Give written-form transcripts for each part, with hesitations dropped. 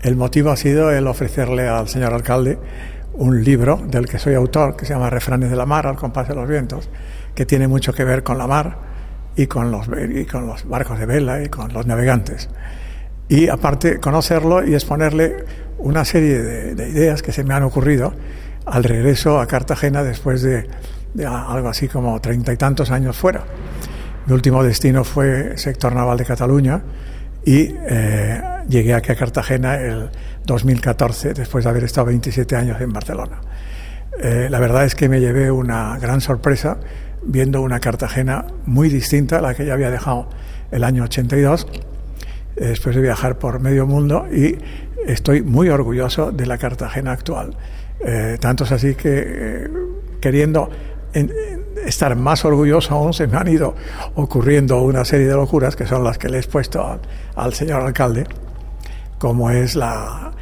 El motivo ha sido el ofrecerle al señor alcalde un libro del que soy autor, que se llama Refranes de la mar al compás de los vientos, que tiene mucho que ver con la mar y con los barcos de vela y con los navegantes. Y aparte conocerlo y exponerle una serie de ideas que se me han ocurrido al regreso a Cartagena después de algo así como 30 y tantos años fuera. Mi último destino fue sector naval de Cataluña y llegué aquí a Cartagena el 2014 después de haber estado 27 años en Barcelona. La verdad es que me llevé una gran sorpresa viendo una Cartagena muy distinta a la que ya había dejado el año 82 después de viajar por medio mundo, y estoy muy orgulloso de la Cartagena actual. Tanto es así que queriendo estar más orgulloso aún, se me han ido ocurriendo una serie de locuras que son las que le he expuesto al señor alcalde, como es la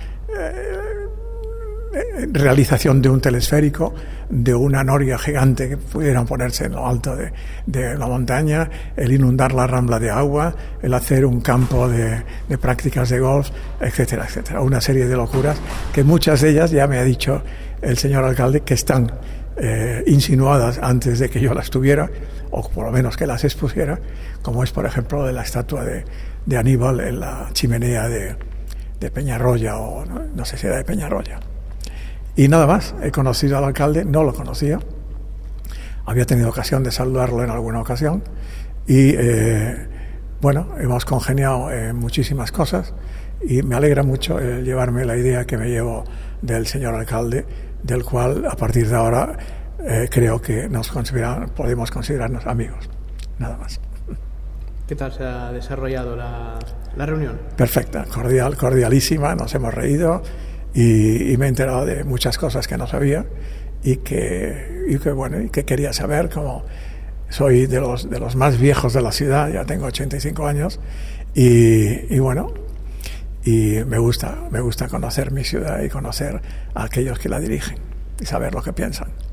realización de un telesférico, de una noria gigante que pudieran ponerse en lo alto de la montaña, el inundar la Rambla de agua, el hacer un campo de prácticas de golf, etcétera, etcétera. Una serie de locuras que muchas de ellas ya me ha dicho el señor alcalde que están insinuadas antes de que yo las tuviera, o por lo menos que las expusiera, como es por ejemplo de la estatua de Aníbal en la chimenea de Peñarroya, o no sé si era de Peñarroya. Y nada más, he conocido al alcalde, no lo conocía, había tenido ocasión de saludarlo en alguna ocasión y bueno, hemos congeniado en muchísimas cosas y me alegra mucho llevarme la idea que me llevo del señor alcalde, del cual a partir de ahora creo que podemos considerarnos amigos, nada más. ¿Qué tal se ha desarrollado la reunión? Perfecta, cordialísima, nos hemos reído y me he enterado de muchas cosas que no sabía y que quería saber. Como soy de los más viejos de la ciudad, ya tengo 85 años y me gusta conocer mi ciudad y conocer a aquellos que la dirigen y saber lo que piensan.